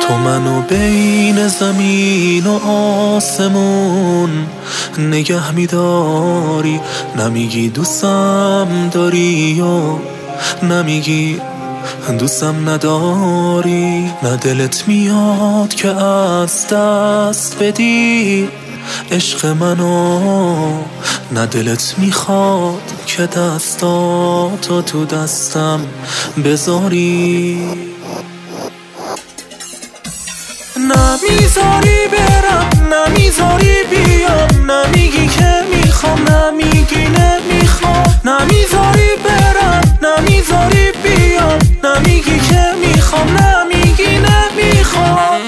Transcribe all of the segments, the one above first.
تو منو بین زمین و آسمون نگه میداری، نمیگی دوستم داری و نمیگی دوستم نداری. نه دلت میاد که از دست بدی عشق منو، نه دلت میخواد که دستاتو تو دستم بذاری. نمیذاری برم، نمیذاری بیام، نمیگی که میخوام، نمیگی نمیخوام. نمیذاری برم، نمیذاری بیام، نمیگی که میخوام، نمیگی نمیخوام.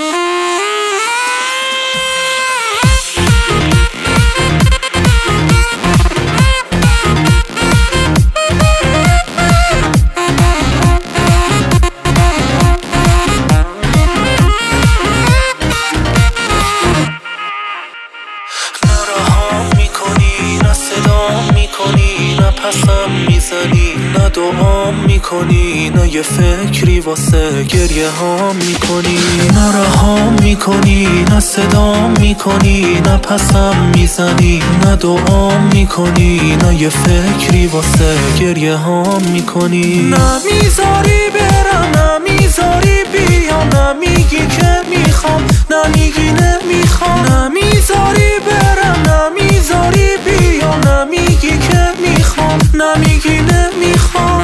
پسم میزنی، نه دعام میکنی، نه یه فکری واسه گریه هام میکنی. نه رهام میکنی، نه صدام میکنی، نه پسم میزنی، نه دعام میکنی، نه یه فکری واسه گریه هام میکنی. نمیذاری برم، نمیذاری بیام، نمیگی که میخوام، نمیگی نمیخوام. نمیذاری برم، نمیذاری بیام، نمیگی که میخوام، نمیگی نمیخوام.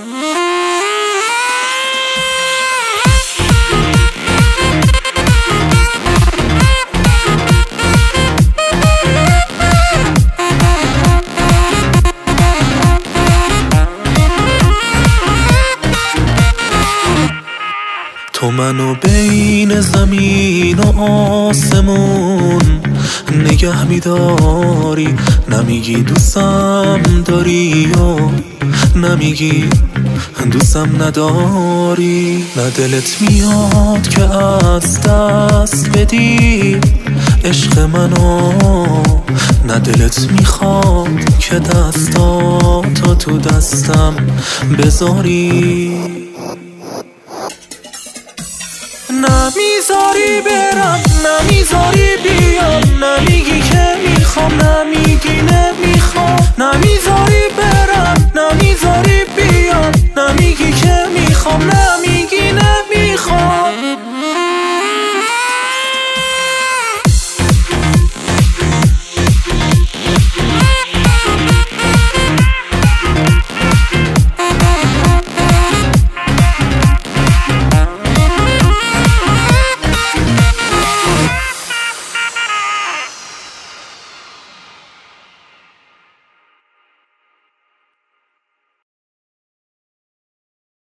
تو منو بین زمین و آسمون نگه میداری، نمیگی دوستم داری و نمیگی دوستم نداری. نه دلت میاد که از دست بدی عشق منو، نه دلت میخواد که دستاتو تو دستم بذاری. نمیذاری برم، نمیذاری بیام، نمیگی که میخوام، نمیگی نمیخوام. نمیذاری برم، نمیذاری بیام، نمیگی که میخوام، نمیگی نمیخوام.